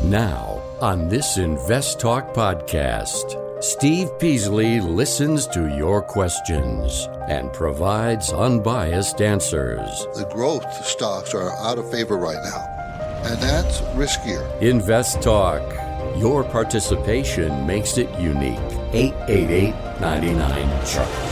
Now, on this Invest Talk podcast, Steve Peasley listens to your questions and provides unbiased answers. The growth stocks are out of favor right now, and that's riskier. Invest Talk. Your participation makes it unique. 888-99-CHART.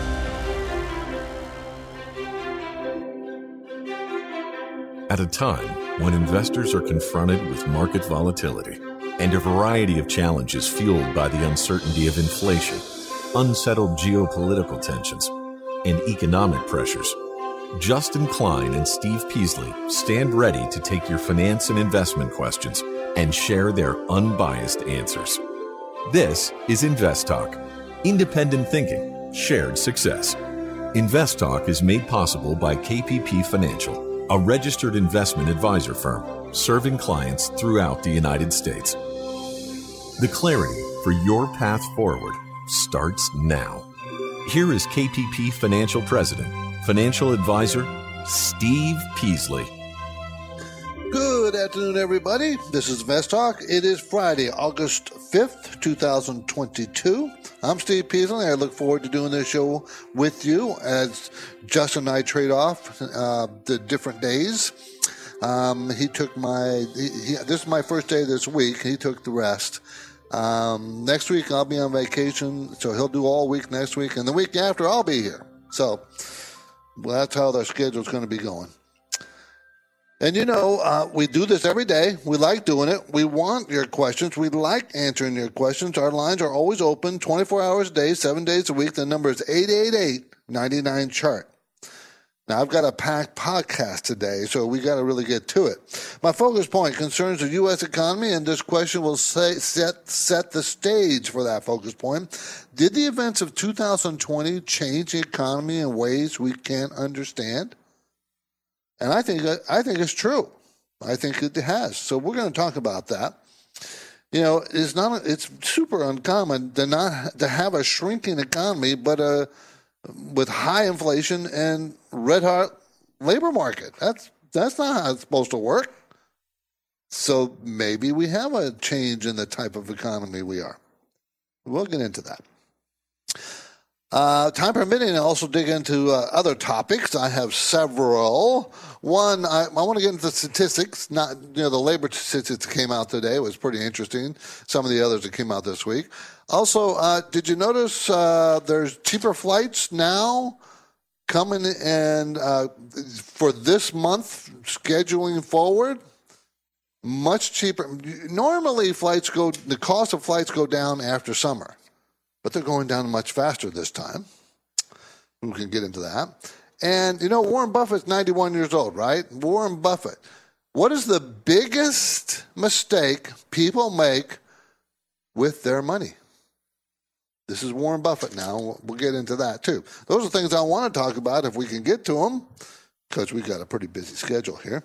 At a time when investors are confronted with market volatility and a variety of challenges fueled by the uncertainty of inflation, unsettled geopolitical tensions, and economic pressures, Justin Klein and Steve Peasley stand ready to take your finance and investment questions and share their unbiased answers. This is Invest Talk. Independent thinking, shared success. Invest Talk is made possible by KPP Financial, a registered investment advisor firm serving clients throughout the United States. The clarity for your path forward starts now. Here is KPP Financial President, Financial Advisor, Steve Peasley. Good afternoon, everybody. This is Invest Talk. It is Friday, August 5th, 2022. I'm Steve Peasley. I look forward to doing this show with you as Justin and I trade off the different days. This is my first day this week. He took the rest. Next week I'll be on vacation, so he'll do all week next week, and the week after I'll be here. So that's how their schedule's going to be going. And we do this every day. We like doing it. We want your questions. We like answering your questions. Our lines are always open 24 hours a day, 7 days a week. The number is 888-99-CHART. Now, I've got a packed podcast today, so we got to really get to it. My focus point concerns the U.S. economy, and this question will set the stage for that focus point. Did the events of 2020 change the economy in ways we can't understand? And I think it's true. I think it has. So we're going to talk about that. It's super uncommon to have a shrinking economy, but with high inflation and red hot labor market. That's not how it's supposed to work. So maybe we have a change in the type of economy we are. We'll get into that. Time permitting, I'll also dig into other topics. I have several. One, I want to get into the statistics. Not the labor statistics that came out today was pretty interesting. Some of the others that came out this week. Also, did you notice there's cheaper flights now coming and for this month scheduling forward? Much cheaper. Normally, the cost of flights go down after summer. But they're going down much faster this time. We can get into that. And, Warren Buffett's 91 years old, right? Warren Buffett. What is the biggest mistake people make with their money? This is Warren Buffett now. We'll get into that, too. Those are things I want to talk about if we can get to them, because we've got a pretty busy schedule here.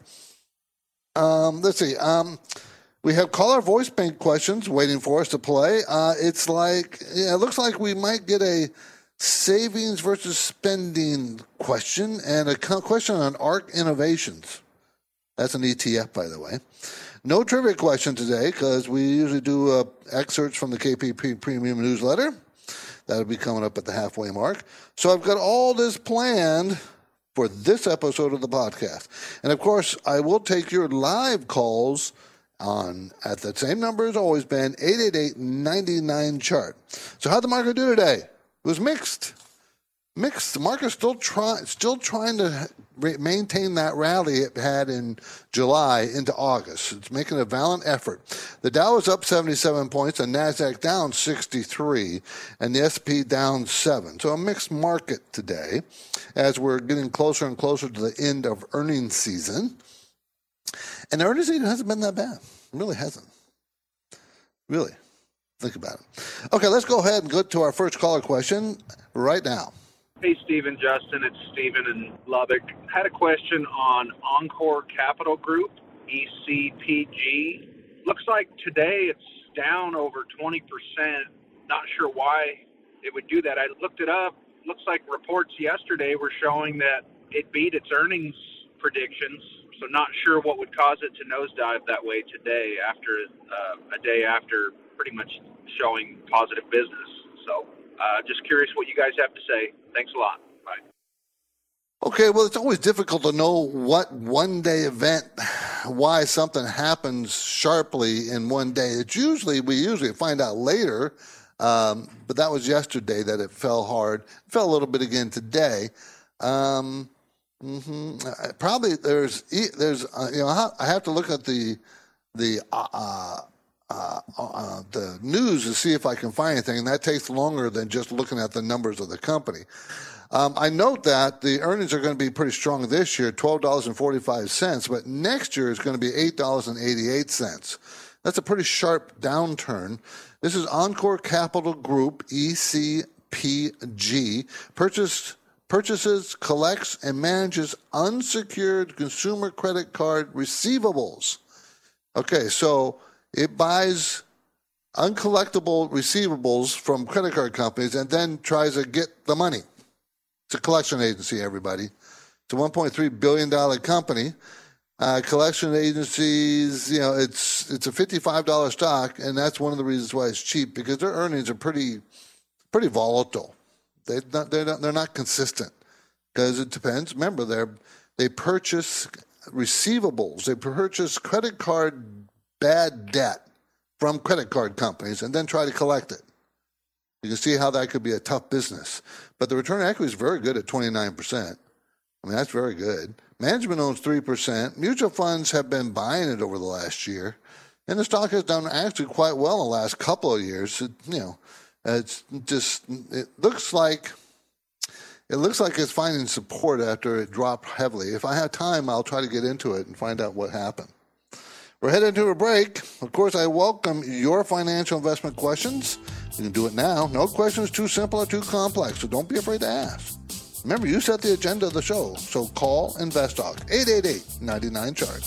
Let's see. We have caller voice bank questions waiting for us to play. It looks like we might get a savings versus spending question and a question on ARK Innovations. That's an ETF, by the way. No trivia question today because we usually do excerpts from the KPP Premium Newsletter. That'll be coming up at the halfway mark. So I've got all this planned for this episode of the podcast. And, of course, I will take your live calls at the same number as always been, 888-99-CHART. So how'd the market do today? It was mixed. The market's still trying to maintain that rally it had in July into August. It's making a valiant effort. The Dow was up 77 points, the NASDAQ down 63, and the S&P down 7. So a mixed market today as we're getting closer and closer to the end of earnings season. And the earnings season hasn't been that bad. It really hasn't. Really. Think about it. Okay, let's go ahead and go to our first caller question right now. Hey, Stephen, Justin. It's Stephen in Lubbock. Had a question on Encore Capital Group, ECPG. Looks like today it's down over 20%. Not sure why it would do that. I looked it up. Looks like reports yesterday were showing that it beat its earnings predictions So not sure what would cause it to nosedive that way today after a day after pretty much showing positive business. So just curious what you guys have to say. Thanks a lot. Bye. Okay, well, it's always difficult to know what one-day event, why something happens sharply in one day. We usually find out later, but that was yesterday that it fell hard. It fell a little bit again today. Probably there's I have to look at the news to see if I can find anything, and that takes longer than just looking at the numbers of the company. I note that the earnings are going to be pretty strong this year, $12.45, but next year is going to be $8.88. That's a pretty sharp downturn. This is Encore Capital Group, ECPG, purchases, collects, and manages unsecured consumer credit card receivables. Okay, so it buys uncollectible receivables from credit card companies and then tries to get the money. It's a collection agency, everybody. It's a $1.3 billion company. Collection agencies, it's a $55 stock, and that's one of the reasons why it's cheap, because their earnings are pretty volatile. They're not consistent, because it depends. Remember, they purchase receivables. They purchase credit card bad debt from credit card companies and then try to collect it. You can see how that could be a tough business. But the return on equity is very good at 29%. I mean, that's very good. Management owns 3%. Mutual funds have been buying it over the last year. And the stock has done actually quite well in the last couple of years. It looks like it's finding support after it dropped heavily. If I have time, I'll try to get into it and find out what happened. We're headed to a break. Of course, I welcome your financial investment questions. You can do it now. No question is too simple or too complex, so don't be afraid to ask. Remember, you set the agenda of the show, so call InvestTalk, 888-99-CHART.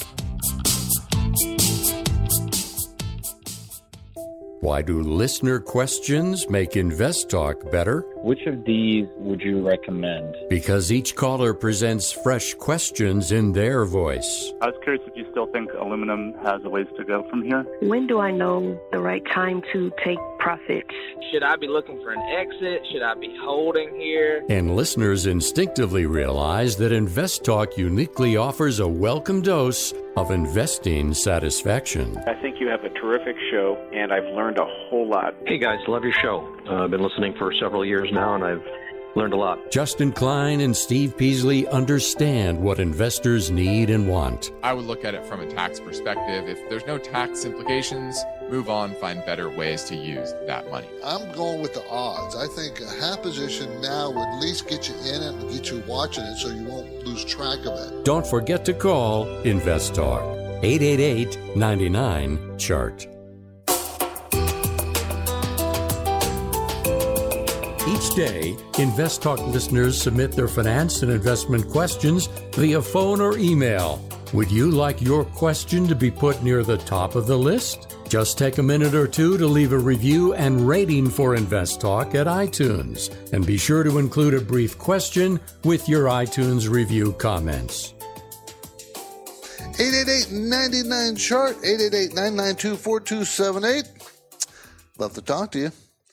Why do listener questions make InvestTalk better? Which of these would you recommend? Because each caller presents fresh questions in their voice. I was curious if you still think aluminum has a ways to go from here. When do I know the right time to take profits? Should I be looking for an exit? Should I be holding here? And listeners instinctively realize that InvestTalk uniquely offers a welcome dose of investing satisfaction. I think you have a terrific show, and I've learned a whole lot. Hey guys, love your show. I've been listening for several years now, and I've learned a lot. Justin Klein and Steve Peasley understand what investors need and want. I would look at it from a tax perspective. If there's no tax implications, move on, find better ways to use that money. I'm going with the odds. I think a half position now would at least get you in it and get you watching it so you won't lose track of it. Don't forget to call InvestTalk, 888-99-CHART. Each day, InvestTalk listeners submit their finance and investment questions via phone or email. Would you like your question to be put near the top of the list? Just take a minute or two to leave a review and rating for InvestTalk at iTunes. And be sure to include a brief question with your iTunes review comments. 888-99-CHART, 888-992-4278. Love to talk to you.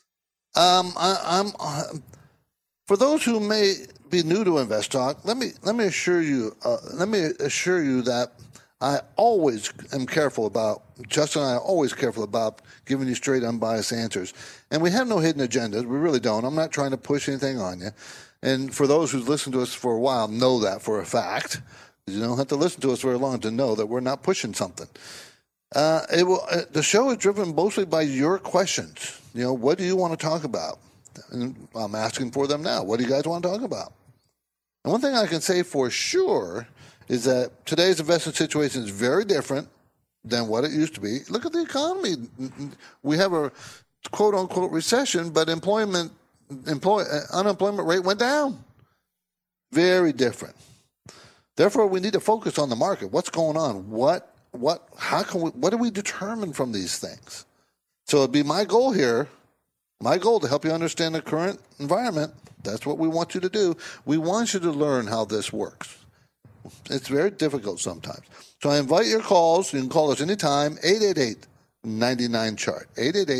For those who may be new to InvestTalk, let me assure you that I always am careful about, Justin and I are always careful about giving you straight, unbiased answers. And we have no hidden agendas. We really don't. I'm not trying to push anything on you. And for those who've listened to us for a while, know that for a fact. You don't have to listen to us very long to know that we're not pushing something. The show is driven mostly by your questions. What do you want to talk about? And I'm asking for them now. What do you guys want to talk about? And one thing I can say for sure is that today's investment situation is very different than what it used to be. Look at the economy. We have a quote-unquote recession, but unemployment rate went down. Very different. Therefore, we need to focus on the market. What's going on? What do we determine from these things? So it'd be my goal here, to help you understand the current environment. That's what we want you to do. We want you to learn how this works. It's very difficult sometimes. So I invite your calls. You can call us anytime, 888-99-CHART,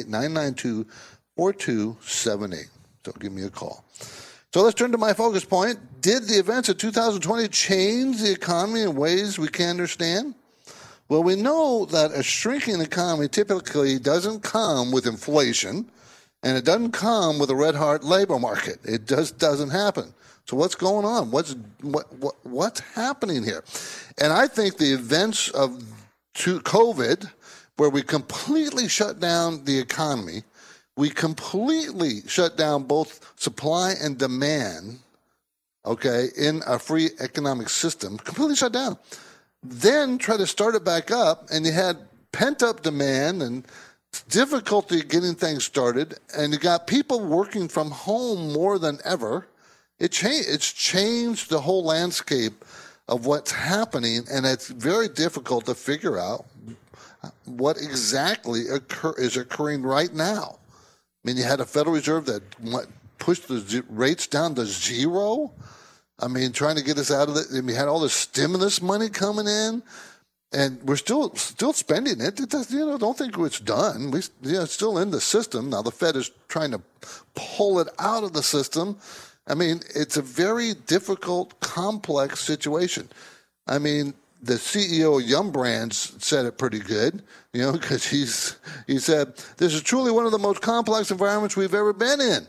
888-992-4278. So give me a call. So let's turn to my focus point. Did the events of 2020 change the economy in ways we can't understand? Well, we know that a shrinking economy typically doesn't come with inflation, and it doesn't come with a red-hot labor market. It just doesn't happen. So what's going on? What's happening here? And I think the events of COVID, where we completely shut down the economy, we completely shut down both supply and demand, okay, in a free economic system, completely shut down. Then try to start it back up, and you had pent-up demand and difficulty getting things started, and you got people working from home more than ever. It's changed the whole landscape of what's happening, and it's very difficult to figure out what exactly is occurring right now. I mean, you had a Federal Reserve that pushed the rates down to zero. I mean, trying to get us out of it. And we had all this stimulus money coming in, and we're still spending it. It does, don't think it's done. It's still in the system. Now the Fed is trying to pull it out of the system. I mean, it's a very difficult, complex situation. I mean, the CEO of Yum Brands said it pretty good, because he said, this is truly one of the most complex environments we've ever been in.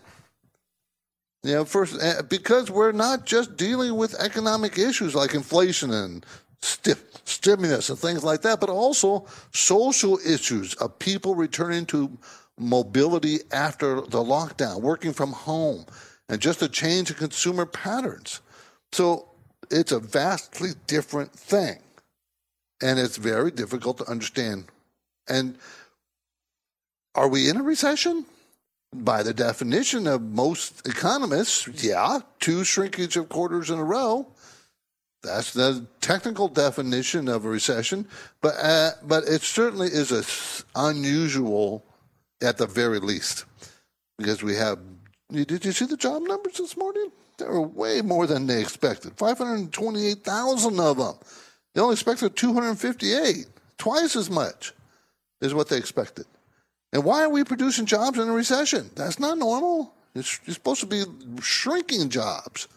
First, because we're not just dealing with economic issues like inflation and stimulus and things like that, but also social issues of people returning to mobility after the lockdown, working from home, and just a change in consumer patterns. So it's a vastly different thing, and it's very difficult to understand. And are we in a recession? By the definition of most economists, yeah, 2 shrinkage of quarters in a row. That's the technical definition of a recession, but it certainly is unusual at the very least, because we have. Did you see the job numbers this morning? They were way more than they expected. 528,000 of them. They only expected 258, twice as much is what they expected. And why are we producing jobs in a recession? That's not normal. You're supposed to be shrinking jobs.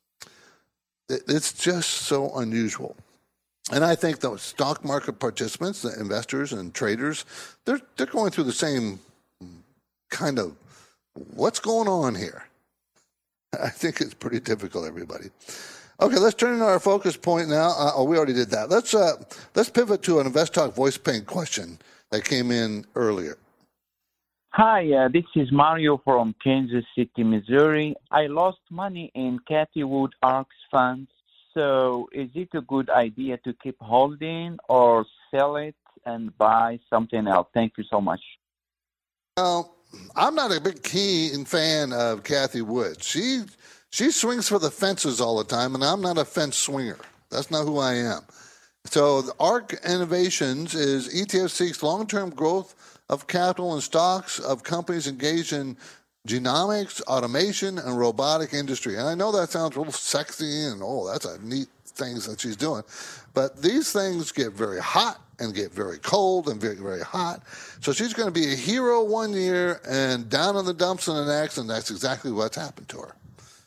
It's just so unusual. And I think the stock market participants, the investors and traders, they're going through the same kind of, what's going on here? I think it's pretty difficult, everybody. Okay, let's turn to our focus point now. We already did that. Let's pivot to an InvestTalk voice paint question that came in earlier. Hi, this is Mario from Kansas City, Missouri. I lost money in Cathie Wood ARX funds, so is it a good idea to keep holding or sell it and buy something else? Thank you so much. Well, I'm not a big keen fan of Cathie Wood. She swings for the fences all the time, and I'm not a fence swinger. That's not who I am. So the ARK Innovations is ETF seeks long-term growth of capital and stocks of companies engaged in genomics, automation, and robotic industry. And I know that sounds a little sexy and, that's a neat thing that she's doing. But these things get very hot and get very cold and very, very hot. So she's going to be a hero one year and down in the dumps in the next, and that's exactly what's happened to her.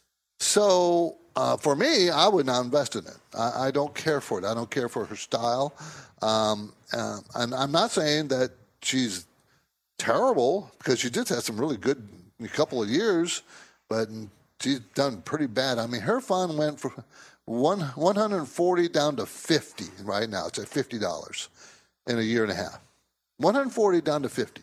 So for me, I would not invest in it. I don't care for it. I don't care for her style. And I'm not saying that she's terrible, because she did have some really good a couple of years, but she's done pretty bad. I mean, her fund went from 140 down to 50 right now. It's at $50 in a year and a half. 140 down to 50.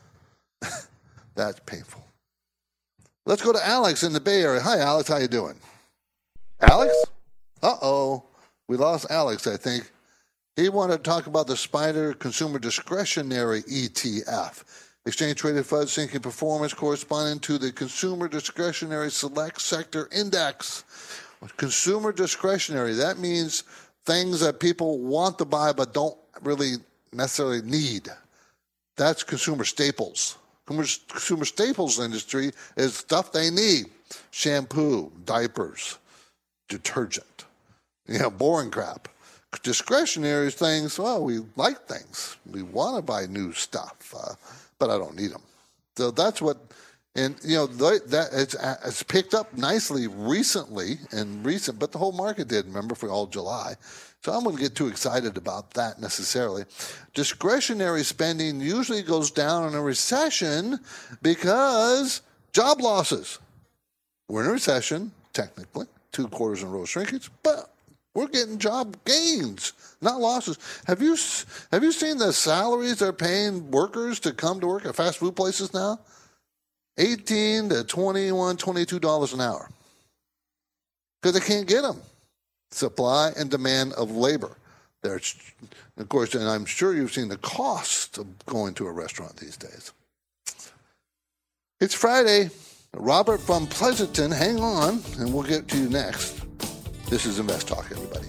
That's painful. Let's go to Alex in the Bay Area. Hi, Alex. How you doing? Alex? Uh-oh. We lost Alex, I think. He wanted to talk about the SPDR Consumer Discretionary ETF. Exchange-traded funds seeking performance corresponding to the Consumer Discretionary Select Sector Index. Consumer discretionary, that means things that people want to buy but don't really necessarily need. That's consumer staples. Consumer staples industry is stuff they need. Shampoo, diapers, detergent. boring crap. Discretionary things, well, we like things. We want to buy new stuff, but I don't need them. So that's what, and that it's picked up nicely recently, but the whole market did, remember, for all July. So I wouldn't get too excited about that necessarily. Discretionary spending usually goes down in a recession because job losses. We're in a recession, technically, 2 quarters in a row of shrinkage, but we're getting job gains, not losses. Have you seen the salaries they're paying workers to come to work at fast food places now? $18 to $21, $22 an hour. Because they can't get them. Supply and demand of labor. There's, of course, and I'm sure you've seen the cost of going to a restaurant these days. It's Friday. Robert from Pleasanton, hang on, and we'll get to you next. This is Invest Talk, everybody.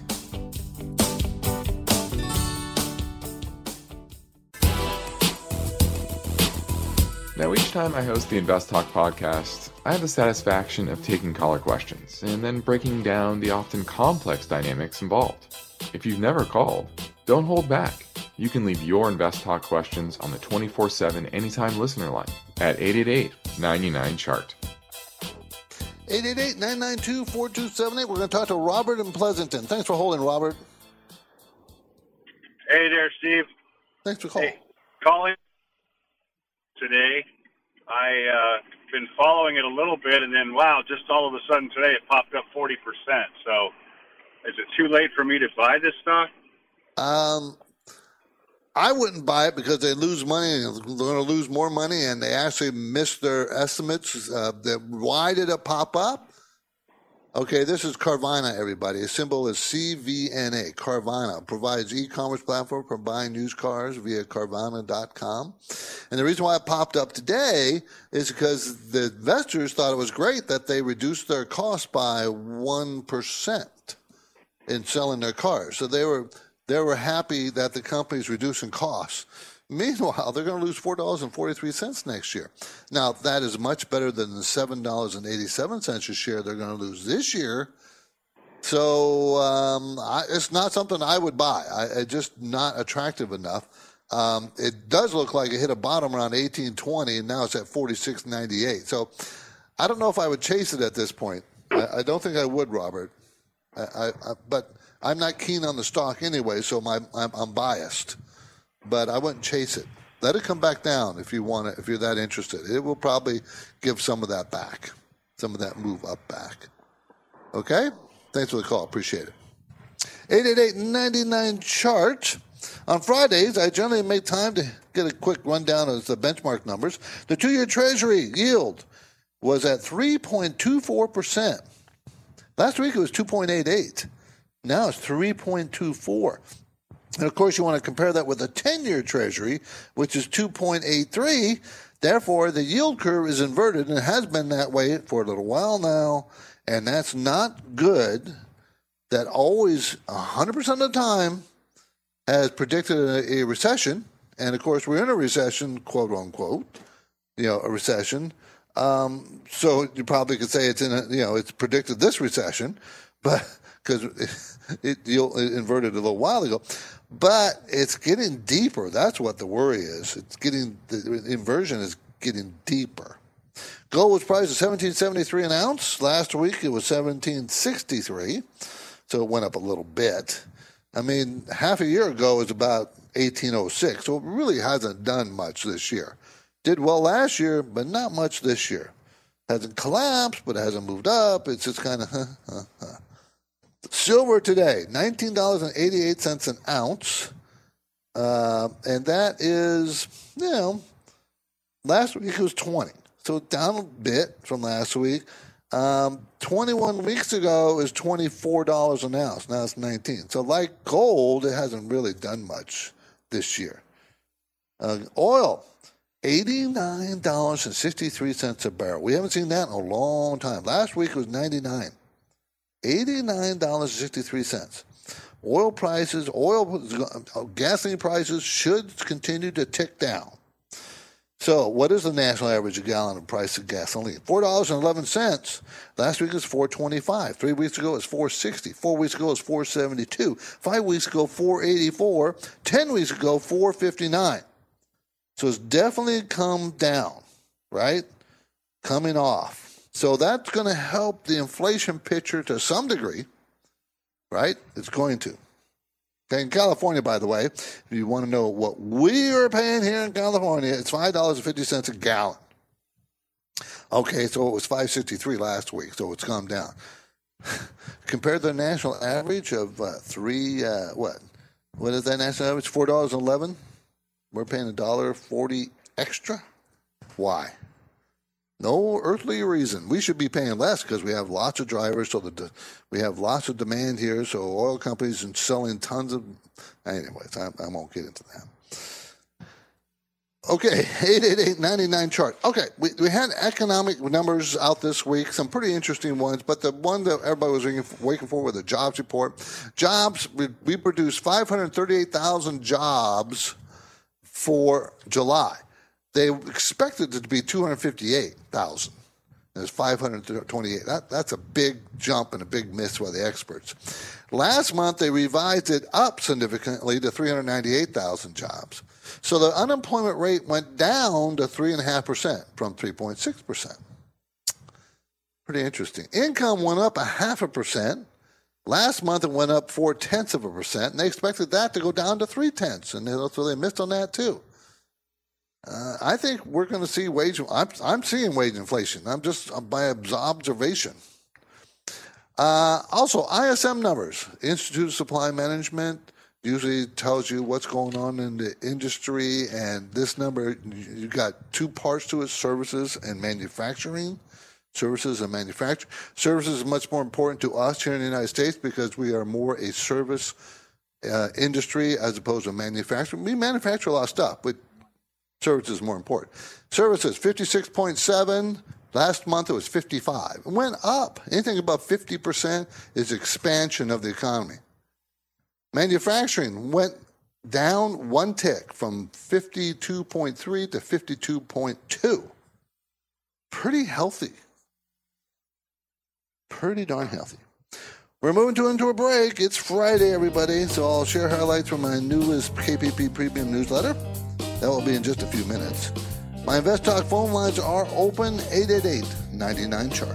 Now, each time I host the Invest Talk podcast, I have the satisfaction of taking caller questions and then breaking down the often complex dynamics involved. If you've never called, don't hold back. You can leave your Invest Talk questions on the 24/7 Anytime Listener line at 888-99-CHART. 888-992-4278. We're going to talk to Robert in Pleasanton. Thanks for holding, Robert. Hey there, Steve. Thanks for calling. Hey, calling today. I've been following it a little bit, and then, wow, just all of a sudden today it popped up 40%. So is it too late for me to buy this stock? I wouldn't buy it because they lose money. They're going to lose more money, and they actually missed their estimates. Why did it pop up? Okay, this is Carvana, everybody. The symbol is CVNA. Carvana provides e-commerce platform for buying used cars via Carvana.com. And the reason why it popped up today is because the investors thought it was great that they reduced their cost by 1% in selling their cars. So they were happy that the company's reducing costs. Meanwhile, they're going to lose $4.43 next year. Now, that is much better than the $7.87 a share they're going to lose this year. So it's not something I would buy. It's just not attractive enough. It does look like it hit a bottom around 18.20, and now it's at 46.98. So I don't know if I would chase it at this point. I don't think I would, Robert. But I'm not keen on the stock anyway, so I'm biased. But I wouldn't chase it. Let it come back down if you want it, if you're that interested. It will probably give some of that back, some of that move up back. Okay? Thanks for the call. Appreciate it. 888-99-CHART. On Fridays, I generally make time to get a quick rundown of the benchmark numbers. The 2-year Treasury yield was at 3.24%. Last week it was 2.88. Now it's 3.24. And, of course, you want to compare that with a 10-year Treasury, which is 2.83. Therefore, the yield curve is inverted and has been that way for a little while now, and that's not good. That always, 100% of the time, has predicted a recession. And, of course, we're in a recession, quote, unquote, a recession. So you probably could say it's predicted this recession, but because it inverted a little while ago. But it's getting deeper. That's what the worry is. The inversion is getting deeper. Gold was priced at $17.73 an ounce. Last week it was $17.63, so it went up a little bit. I mean, half a year ago it was about $18.06, so it really hasn't done much this year. Did well last year, but not much this year. Hasn't collapsed, but it hasn't moved up. It's just kind of Silver today, $19.88 an ounce. And that is, last week it was 20. So down a bit from last week. 21 weeks ago it was $24 an ounce. Now it's 19. So like gold, it hasn't really done much this year. Oil, $89.63 a barrel. We haven't seen that in a long time. Last week it was 99. $89.63. Oil prices, gasoline prices should continue to tick down. So what is the national average gallon of price of gasoline? $4.11. Last week it was $4.25. 3 weeks ago it was $4.60. 4 weeks ago it was $4.72. 5 weeks ago, $4.84. 10 weeks ago, $4.59. So it's definitely come down, right? Coming off. So that's going to help the inflation picture to some degree, right? It's going to. Okay, in California, by the way, if you want to know what we are paying here in California, it's $5.50 a gallon. Okay, so it was $5.63 last week, so it's come down. Compared to the national average of what is that national average? $4.11. We're paying $1.40 extra. Why? No earthly reason. We should be paying less because we have lots of drivers, so we have lots of demand here, so oil companies are selling tons of... Anyways, I won't get into that. Okay, 888-99-CHART. Okay, we had economic numbers out this week, some pretty interesting ones, but the one that everybody was waiting for was the jobs report. Jobs, we produced 538,000 jobs for July. They expected it to be 258,000. There's 528. That's a big jump and a big miss by the experts. Last month, they revised it up significantly to 398,000 jobs. So the unemployment rate went down to 3.5% from 3.6%. Pretty interesting. Income went up 0.5%. Last month, it went up 0.4%, and they expected that to go down to 0.3%, and so they missed on that too. I think we're going to see I'm seeing wage inflation. I'm just by observation. Also, ISM numbers, Institute of Supply Management, usually tells you what's going on in the industry, and this number, you got two parts to it, services and manufacturing. Services and manufacturing. Services is much more important to us here in the United States because we are more a service industry as opposed to manufacturing. We manufacture a lot of stuff, but services is more important. Services, 56.7. Last month it was 55. It went up. Anything above 50% is expansion of the economy. Manufacturing went down one tick from 52.3 to 52.2. Pretty healthy. Pretty darn healthy. We're moving into a break. It's Friday, everybody, so I'll share highlights from my newest KPP Premium newsletter. That will be in just a few minutes. My Invest Talk phone lines are open, 888-99-CHART.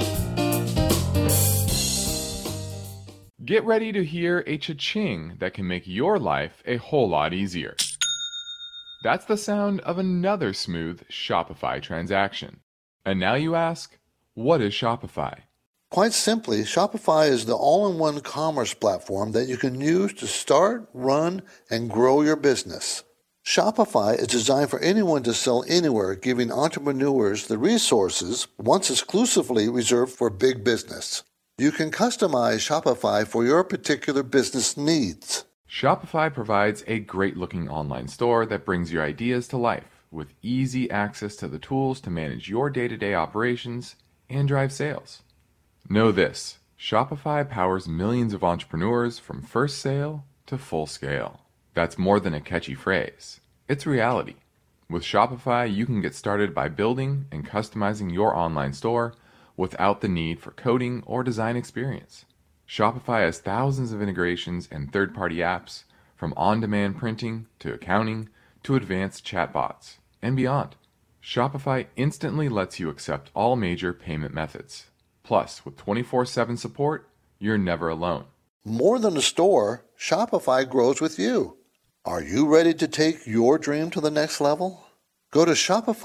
Get ready to hear a cha-ching that can make your life a whole lot easier. That's the sound of another smooth Shopify transaction. And now you ask, what is Shopify? Quite simply, Shopify is the all-in-one commerce platform that you can use to start, run, and grow your business. Shopify is designed for anyone to sell anywhere, giving entrepreneurs the resources once exclusively reserved for big business. You can customize Shopify for your particular business needs. Shopify provides a great-looking online store that brings your ideas to life with easy access to the tools to manage your day-to-day operations and drive sales. Know this, Shopify powers millions of entrepreneurs from first sale to full scale. That's more than a catchy phrase. It's reality. With Shopify, you can get started by building and customizing your online store without the need for coding or design experience. Shopify has thousands of integrations and third-party apps, from on-demand printing to accounting to advanced chatbots and beyond. Shopify instantly lets you accept all major payment methods. Plus, with 24/7 support, you're never alone. More than a store, Shopify grows with you. Are you ready to take your dream to the next level? Go to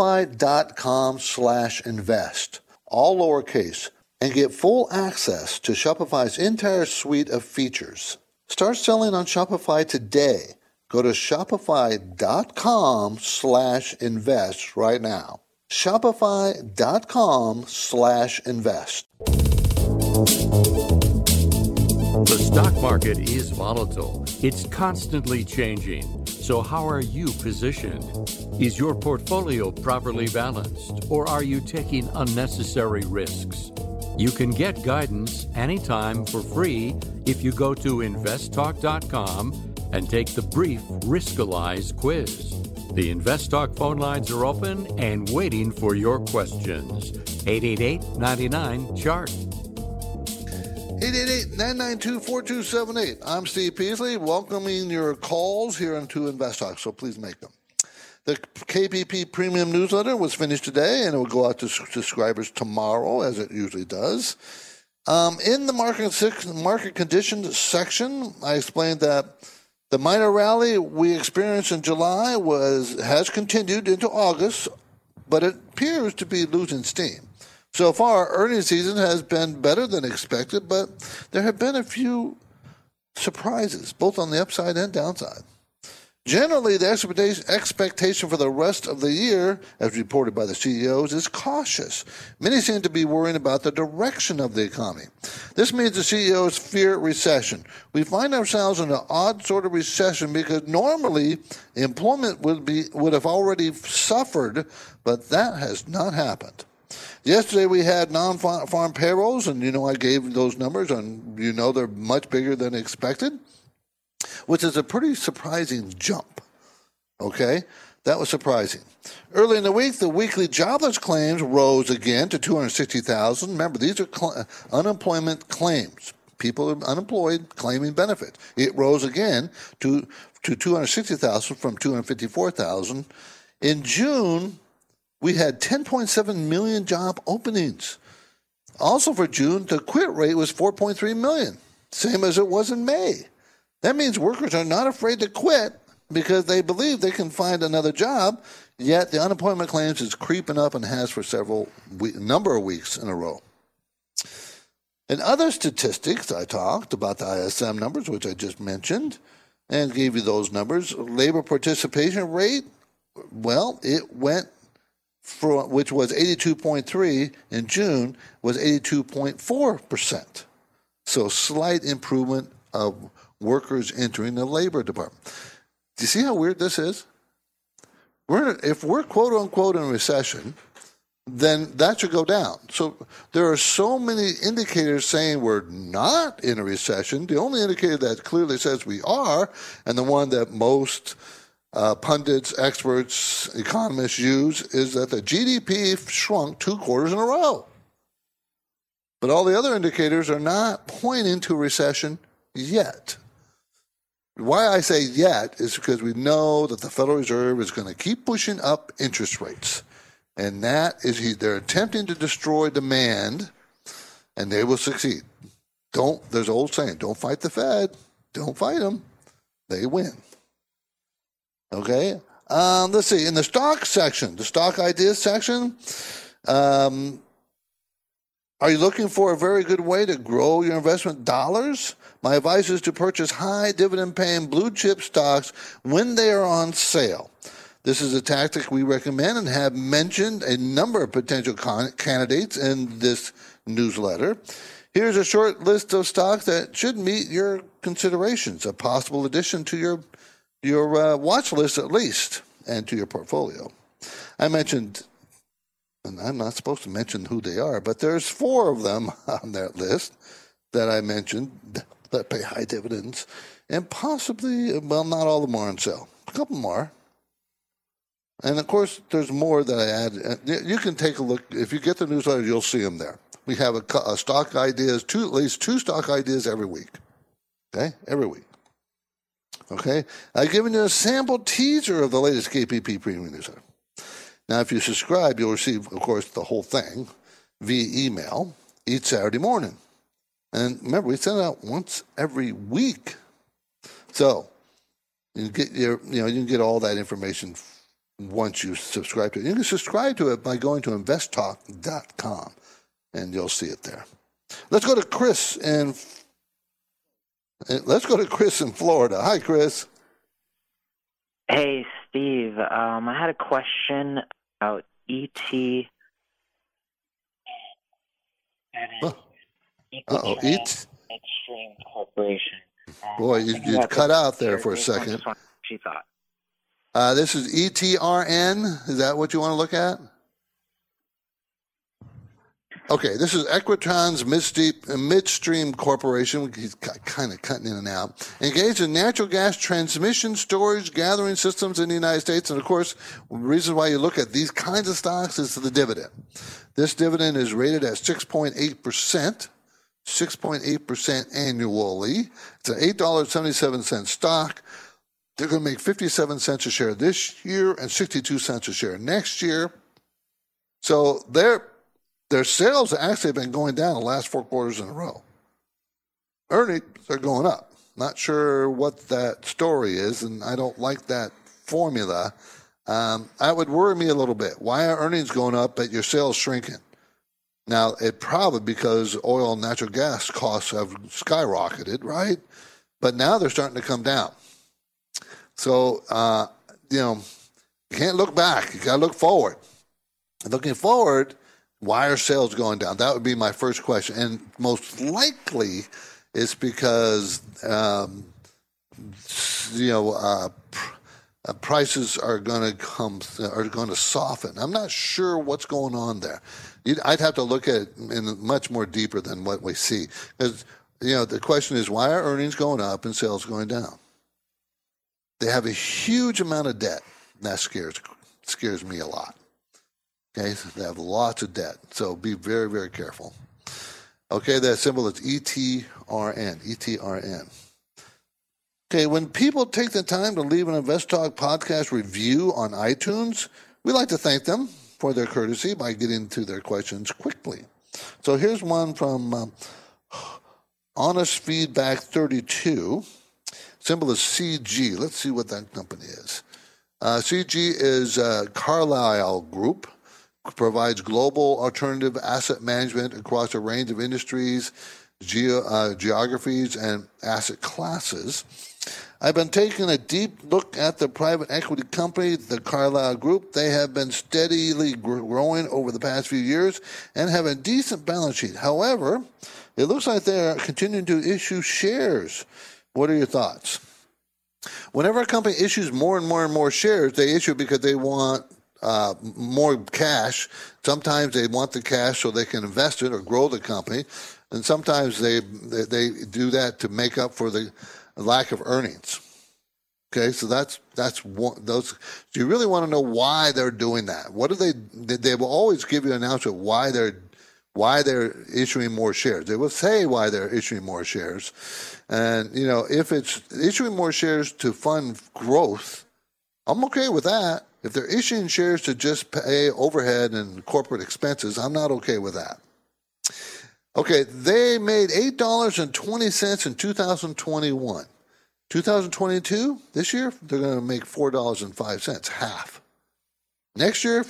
shopify.com/invest, all lowercase, and get full access to Shopify's entire suite of features. Start selling on Shopify today. Go to shopify.com/invest right now. Shopify.com/invest. The stock market is volatile. It's constantly changing. So how are you positioned? Is your portfolio properly balanced, or are you taking unnecessary risks? You can get guidance anytime for free if you go to investtalk.com and take the brief Riskalyze quiz. The InvestTalk phone lines are open and waiting for your questions. 888-99-CHART. 888-992-4278. I'm Steve Peasley, welcoming your calls here into InvestTalk, so please make them. The KPP Premium Newsletter was finished today, and it will go out to subscribers tomorrow, as it usually does. In the market conditions section, I explained that the minor rally we experienced in July has continued into August, but it appears to be losing steam. So far, earnings season has been better than expected, but there have been a few surprises, both on the upside and downside. Generally, the expectation for the rest of the year, as reported by the CEOs, is cautious. Many seem to be worrying about the direction of the economy. This means the CEOs fear recession. We find ourselves in an odd sort of recession because normally employment would have already suffered, but that has not happened. Yesterday we had non-farm payrolls, and I gave those numbers, and they're much bigger than expected, which is a pretty surprising jump. Okay? That was surprising. Early in the week, the weekly jobless claims rose again to 260,000. Remember, these are unemployment claims. People unemployed claiming benefits. It rose again to 260,000 from 254,000. In June, we had 10.7 million job openings. Also for June, the quit rate was 4.3 million, same as it was in May. That means workers are not afraid to quit because they believe they can find another job, yet the unemployment claims is creeping up and has for number of weeks in a row. In other statistics, I talked about the ISM numbers, which I just mentioned, and gave you those numbers. Labor participation rate, it went from, which was 82.3 in June, was 82.4%. So slight improvement of workers entering the labor department. Do you see how weird this is? If we're quote unquote in a recession, then that should go down. So there are so many indicators saying we're not in a recession. The only indicator that clearly says we are, and the one that most pundits, experts, economists use, is that the GDP shrunk 2 quarters in a row. But all the other indicators are not pointing to a recession yet. Why I say yet is because we know that the Federal Reserve is going to keep pushing up interest rates. And that is, they're attempting to destroy demand, and they will succeed. There's an old saying, don't fight the Fed. Don't fight them. They win. Okay? Let's see. In the stock section, the stock ideas section, are you looking for a very good way to grow your investment dollars? My advice is to purchase high dividend-paying blue-chip stocks when they are on sale. This is a tactic we recommend and have mentioned a number of potential candidates in this newsletter. Here's a short list of stocks that should meet your considerations, a possible addition to your watch list at least, and to your portfolio. I mentioned, and I'm not supposed to mention who they are, but there's 4 of them on that list that I mentioned that pay high dividends, and possibly, not all of them are on sale. A couple more. And, of course, there's more that I add. You can take a look. If you get the newsletter, you'll see them there. We have a stock ideas, at least 2 stock ideas every week. Okay? Every week. Okay? I've given you a sample teaser of the latest KPP Premium Newsletter. Now, if you subscribe, you'll receive, of course, the whole thing via email each Saturday morning. And remember, we send it out once every week. So you can get all that information once you subscribe to it. You can subscribe to it by going to investtalk.com, and you'll see it there. Let's go to Chris in Florida. Hi, Chris. Hey, Steve. I had a question about ET. Midstream Corporation. Boy, you cut out there for a second. She thought. This is ETRN. Is that what you want to look at? Okay, this is Equitrans Midstream Corporation. He's kind of cutting in and out. Engaged in natural gas transmission, storage, gathering systems in the United States. And, of course, the reason why you look at these kinds of stocks is the dividend. This dividend is rated at 6.8%. 6.8% annually. It's an $8.77 stock. They're going to make 57 cents a share this year and 62 cents a share next year. So their sales actually have been going down the last 4 quarters in a row. Earnings are going up. Not sure what that story is, and I don't like that formula. That would worry me a little bit. Why are earnings going up but your sales shrinking? Now, it probably because oil and natural gas costs have skyrocketed, right? But now they're starting to come down. So, you can't look back. You got to look forward. Looking forward, why are sales going down? That would be my first question. And most likely it's because, prices are going to soften. I'm not sure what's going on there. I'd have to look at it in much more deeper than what we see. Because, the question is, why are earnings going up and sales going down? They have a huge amount of debt. That scares me a lot. Okay, so they have lots of debt. So be very, very careful. Okay, that symbol is ETRN. ETRN. Okay, when people take the time to leave an Invest Talk podcast review on iTunes, we like to thank them for their courtesy by getting to their questions quickly. So here's one from Honest Feedback 32. Symbol is CG. Let's see what that company is. CG is Carlyle Group. Provides global alternative asset management across a range of industries, geographies, and asset classes. I've been taking a deep look at the private equity company, the Carlyle Group. They have been steadily growing over the past few years and have a decent balance sheet. However, it looks like they are continuing to issue shares. What are your thoughts? Whenever a company issues more and more and more shares, they issue because they want more cash. Sometimes they want the cash so they can invest it or grow the company, and sometimes they do that to make up for the lack of earnings. Okay, so that's one those. So you really want to know why they're doing that. What do they will always give you an announcement why they're issuing more shares. They will say why they're issuing more shares, and if it's issuing more shares to fund growth, I'm okay with that. If they're issuing shares to just pay overhead and corporate expenses, I'm not okay with that. Okay, they made $8.20 in 2021. 2022, this year, they're going to make $4.05, half. Next year,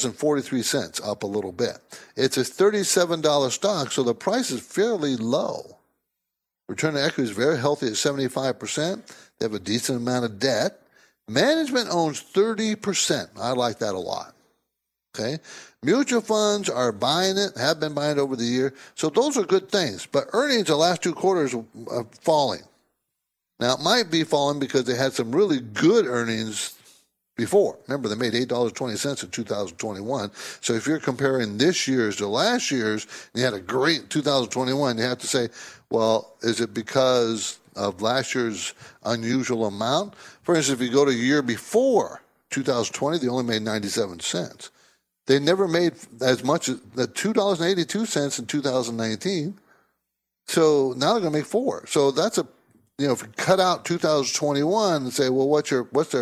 $4.43, up a little bit. It's a $37 stock, so the price is fairly low. Return on equity is very healthy at 75%. They have a decent amount of debt. Management owns 30%. I like that a lot. Okay? Mutual funds are buying it, have been buying it over the year. So those are good things. But earnings the last 2 quarters are falling. Now, it might be falling because they had some really good earnings before. Remember, they made $8.20 in 2021. So if you're comparing this year's to last year's, and you had a great 2021, you have to say, well, is it because of last year's unusual amount? For instance, if you go to a year before 2020, they only made 97 cents. They never made as much as the $2.82 in 2019. So now they're going to make $4. So that's a, if you cut out 2021 and say, well, what's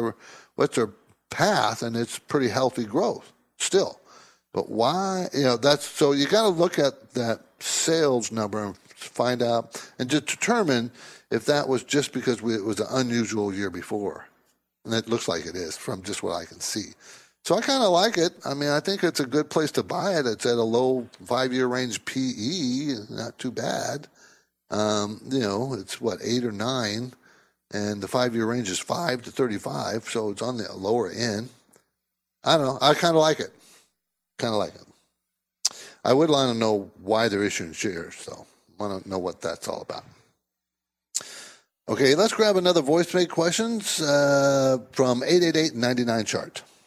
their path? And it's pretty healthy growth still. But why? So you got to look at that sales number and find out and just determine if that was just because it was an unusual year before. And it looks like it is from just what I can see. So I kind of like it. I mean, I think it's a good place to buy it. It's at a low 5-year range PE, not too bad. It's 8 or 9, and the 5-year range is 5 to 35, so it's on the lower end. I don't know. I kind of like it. I would want to know why they're issuing shares, though. I want to know what that's all about. Okay, let's grab another voicemail questions from 888-99-CHART.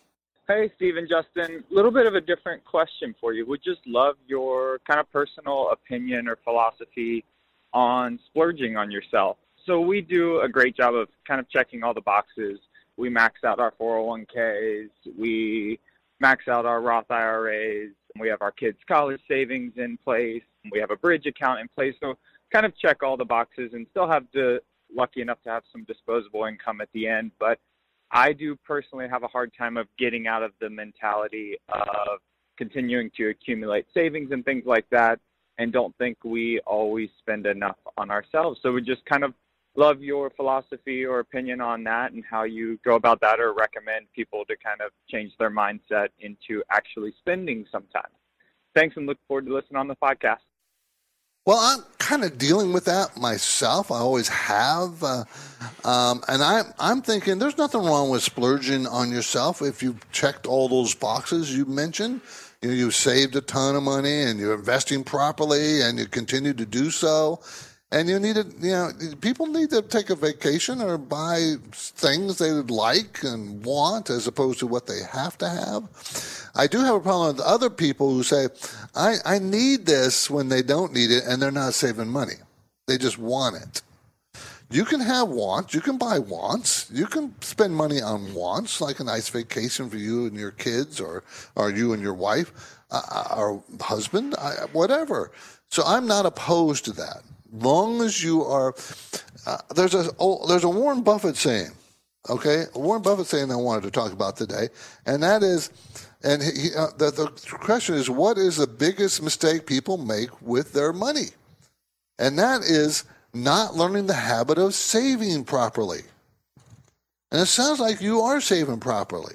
Hey, Steve and Justin. A little bit of a different question for you. Would just love your kind of personal opinion or philosophy on splurging on yourself. So we do a great job of kind of checking all the boxes. We max out our 401ks. We max out our Roth IRAs. We have our kids' college savings in place. We have a bridge account in place. So kind of check all the boxes and still have lucky enough to have some disposable income at the end. But I do personally have a hard time of getting out of the mentality of continuing to accumulate savings and things like that, and don't think we always spend enough on ourselves. So we just kind of love your philosophy or opinion on that and how you go about that, or recommend people to kind of change their mindset into actually spending sometimes. Thanks, and look forward to listening on the podcast. Well, I'm kind of dealing with that myself. I always have. And I'm thinking there's nothing wrong with splurging on yourself if you've checked all those boxes you mentioned. You've saved a ton of money and you're investing properly and you continue to do so. And people need to take a vacation or buy things they would like and want as opposed to what they have to have. I do have a problem with other people who say, I need this when they don't need it and they're not saving money. They just want it. You can have wants. You can buy wants. You can spend money on wants, like a nice vacation for you and your kids or you and your wife or husband, whatever. So I'm not opposed to that. Long as you are, there's a Warren Buffett saying, okay, a Warren Buffett saying I wanted to talk about today, and that is, and the question is, what is the biggest mistake people make with their money? And that is not learning the habit of saving properly. And it sounds like you are saving properly.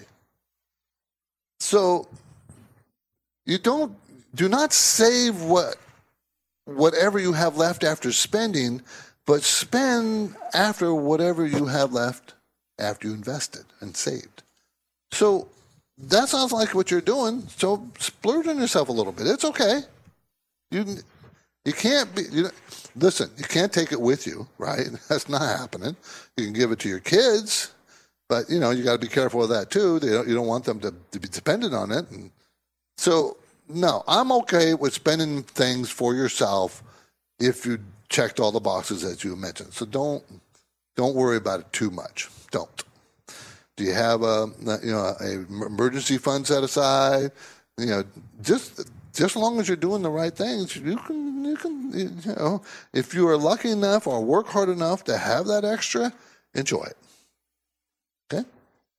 So do not save whatever you have left after spending, but spend after whatever you have left after you invested and saved. So that sounds like what you're doing. So splurge on yourself a little bit. It's okay. You can't be. Listen, you can't take it with you, right? That's not happening. You can give it to your kids, but you got to be careful with that too. You don't want them to be dependent on it. And so. No, I'm okay with spending things for yourself if you checked all the boxes that you mentioned. So don't worry about it too much. Don't. Do you have a emergency fund set aside? Just as long as you're doing the right things, you can if you are lucky enough or work hard enough to have that extra, enjoy it. Okay.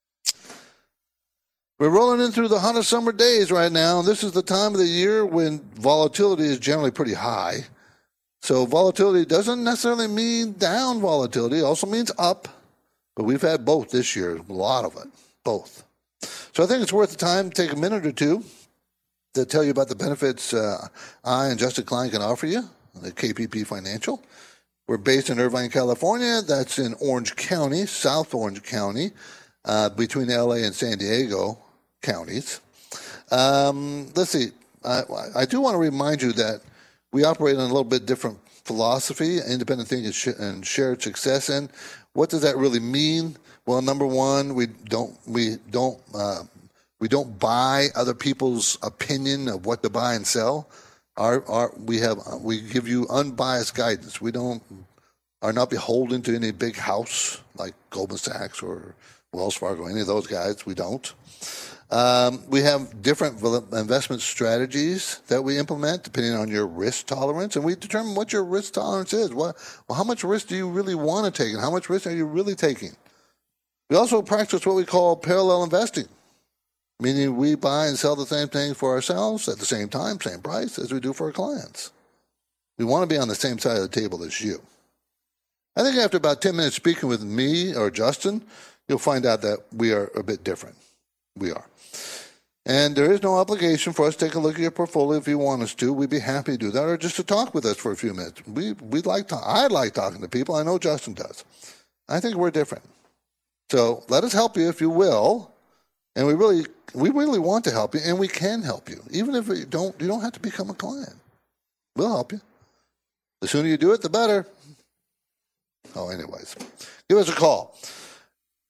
We're rolling in through the hottest summer days right now, and this is the time of the year when volatility is generally pretty high. So volatility doesn't necessarily mean down volatility. It also means up. But we've had both this year, a lot of it, both. So I think it's worth the time to take a minute or two to tell you about the benefits I and Justin Klein can offer you at KPP Financial. We're based in Irvine, California. That's in Orange County, South Orange County, between LA and San Diego counties. Let's see. I do want to remind you that we operate on a little bit different philosophy, independent thinking and shared success. And what does that really mean? Well, number one, we don't buy other people's opinion of what to buy and sell. We give you unbiased guidance. We are not beholden to any big house like Goldman Sachs or Wells Fargo, any of those guys. We don't. We have different investment strategies that we implement depending on your risk tolerance, and we determine what your risk tolerance is. How much risk do you really want to take, and how much risk are you really taking? We also practice what we call parallel investing, meaning we buy and sell the same thing for ourselves at the same time, same price as we do for our clients. We want to be on the same side of the table as you. I think after about 10 minutes speaking with me or Justin, you'll find out that we are a bit different. We are. And there is no obligation for us to take a look at your portfolio if you want us to. We'd be happy to do that, or just to talk with us for a few minutes. I like talking to people. I know Justin does. I think we're different. So let us help you if you will. And we really want to help you, and we can help you. Even if you don't have to become a client. We'll help you. The sooner you do it, the better. Anyways, give us a call.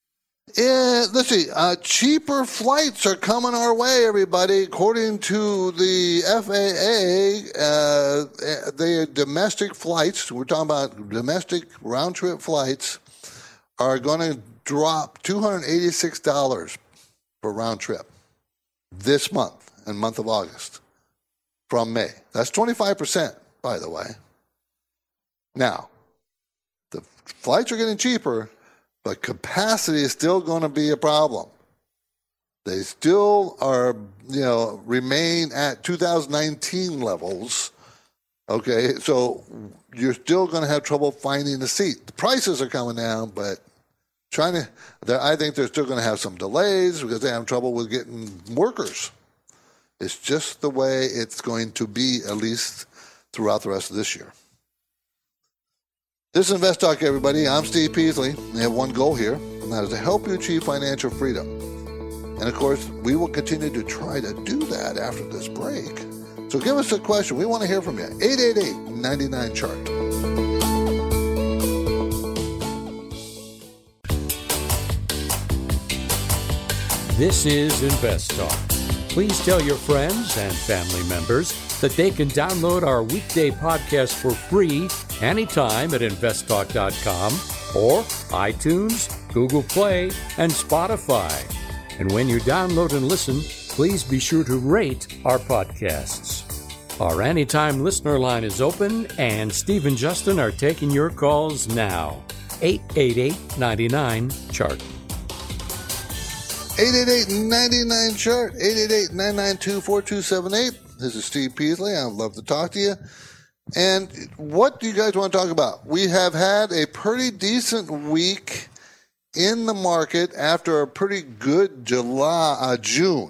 Let's see. Cheaper flights are coming our way, everybody. According to the FAA, the domestic flights, we're talking about domestic round-trip flights, are going to drop $286 per round trip this month, in the month of August, from May. That's 25%, by the way. Now, the flights are getting cheaper, but capacity is still going to be a problem. They still are, remain at 2019 levels. Okay, so you're still going to have trouble finding a seat. The prices are coming down, but I think they're still going to have some delays because they have trouble with getting workers. It's just the way it's going to be, at least throughout the rest of this year. This is Invest Talk, everybody. I'm Steve Peasley. We have one goal here, and that is to help you achieve financial freedom. And, of course, we will continue to try to do that after this break. So give us a question. We want to hear from you. 888-99-CHART. This is Invest Talk. Please tell your friends and family members that they can download our weekday podcast for free anytime at investtalk.com or iTunes, Google Play, and Spotify. And when you download and listen, please be sure to rate our podcasts. Our Anytime listener line is open, and Steve and Justin are taking your calls now. 888-99-CHART. 888-99-CHART, 888-992-4278. This is Steve Peasley. I'd love to talk to you. And what do you guys want to talk about? We have had a pretty decent week in the market after a pretty good June.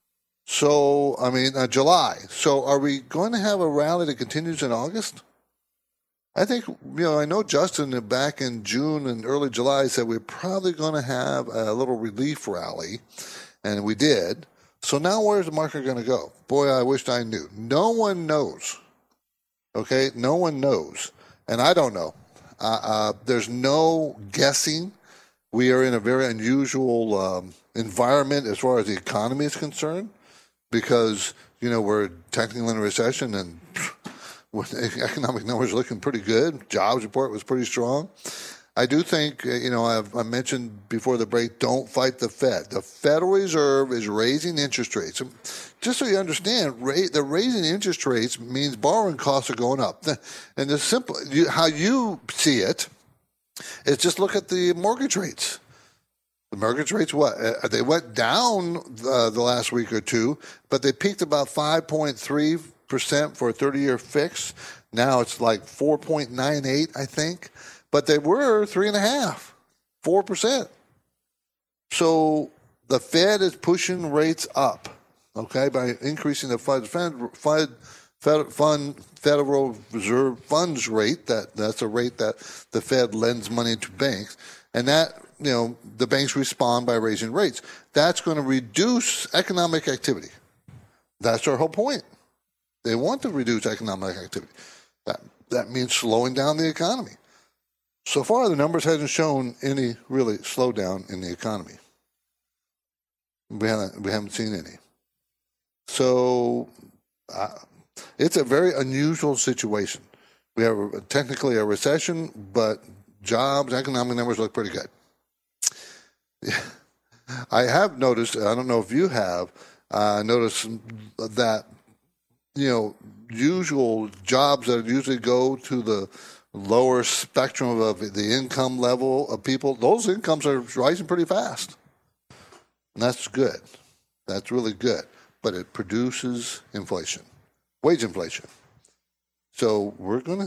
July. So are we going to have a rally that continues in August? I think, I know Justin back in June and early July said we're probably going to have a little relief rally, and we did. So now where's the market going to go? Boy, I wished I knew. No one knows. Okay? No one knows. And I don't know. There's no guessing. We are in a very unusual environment as far as the economy is concerned because, we're technically in a recession and economic numbers are looking pretty good. Jobs report was pretty strong. I do think, I mentioned before the break, don't fight the Fed. The Federal Reserve is raising interest rates. Just so you understand, the raising interest rates means borrowing costs are going up. And the simple, how you see it is just look at the mortgage rates. The mortgage rates, they went down the last week or two, but they peaked about 5.3% for a 30-year fix. Now it's like 4.98, I think. But they were 3.5%, 4%. So the Fed is pushing rates up, okay, by increasing the Federal Reserve funds rate. That's a rate that the Fed lends money to banks, and that the banks respond by raising rates. That's going to reduce economic activity. That's their whole point. They want to reduce economic activity. That means slowing down the economy. So far, the numbers hasn't shown any really slowdown in the economy. We haven't seen any. So it's a very unusual situation. We have technically a recession, but jobs, economic numbers look pretty good. I have noticed, I don't know if you have, noticed that, usual jobs that usually go to the lower spectrum of the income level of people, those incomes are rising pretty fast. And that's good. That's really good. But it produces inflation, wage inflation. So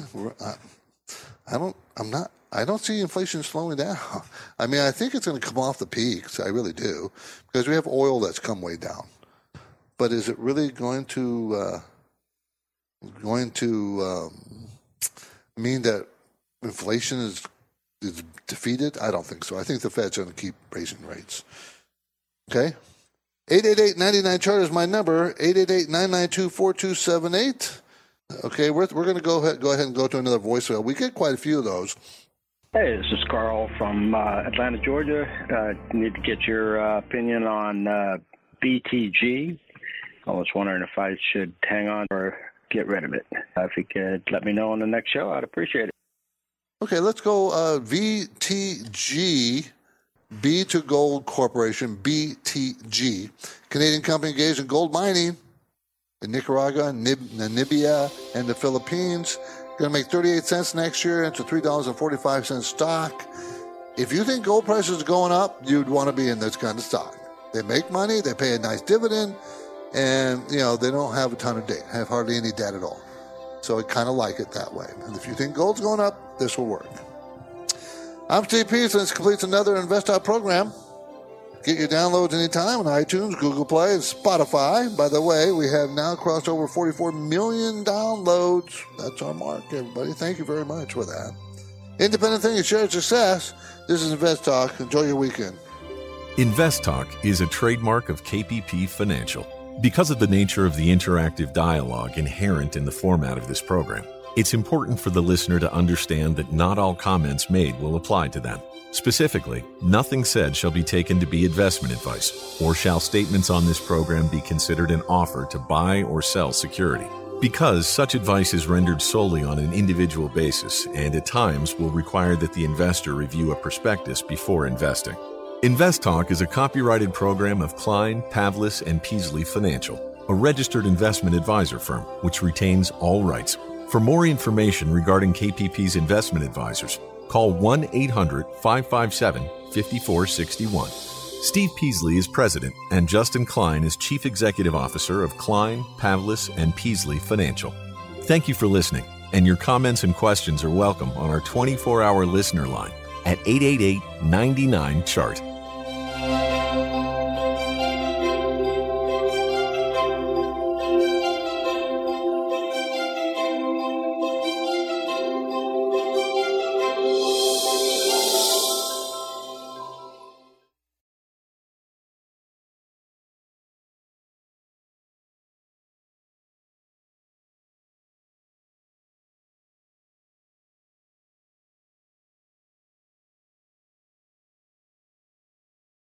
I don't see inflation slowing down. I mean, I think it's going to come off the peaks. I really do. Because we have oil that's come way down. But is it really going to mean that inflation is defeated? I don't think so. I think the Fed's going to keep raising rates. Okay? 888-99-CHART is my number. 888-992-4278. Okay, we're going to go ahead and go to another voicemail. We get quite a few of those. Hey, this is Carl from Atlanta, Georgia. Need to get your opinion on BTG. I was wondering if I should hang on or get rid of it. If you could let me know on the next show, I'd appreciate it. Okay, let's go VTG, B2Gold Corporation, BTG. Canadian company engaged in gold mining in Nicaragua, Namibia, and the Philippines. Going to make 38 cents next year. It's a $3.45 stock. If you think gold prices are going up, you'd want to be in this kind of stock. They make money, they pay a nice dividend, and they don't have a ton of debt, have hardly any debt at all. So I kind of like it that way. And if you think gold's going up, this will work. I'm Steve Peasley. This completes another InvestTalk program. Get your downloads anytime on iTunes, Google Play, and Spotify. By the way, we have now crossed over 44 million downloads. That's our mark, everybody. Thank you very much for that. Independent thinking, shared success. This is InvestTalk. Enjoy your weekend. InvestTalk is a trademark of KPP Financial. Because of the nature of the interactive dialogue inherent in the format of this program, it's important for the listener to understand that not all comments made will apply to them. Specifically, nothing said shall be taken to be investment advice, or shall statements on this program be considered an offer to buy or sell security. Because such advice is rendered solely on an individual basis and at times will require that the investor review a prospectus before investing. InvestTalk is a copyrighted program of Klein, Pavlis, and Peasley Financial, a registered investment advisor firm which retains all rights. For more information regarding KPP's investment advisors, call 1-800-557-5461. Steve Peasley is president, and Justin Klein is chief executive officer of Klein, Pavlis, and Peasley Financial. Thank you for listening, and your comments and questions are welcome on our 24-hour listener line at 888-99-CHART.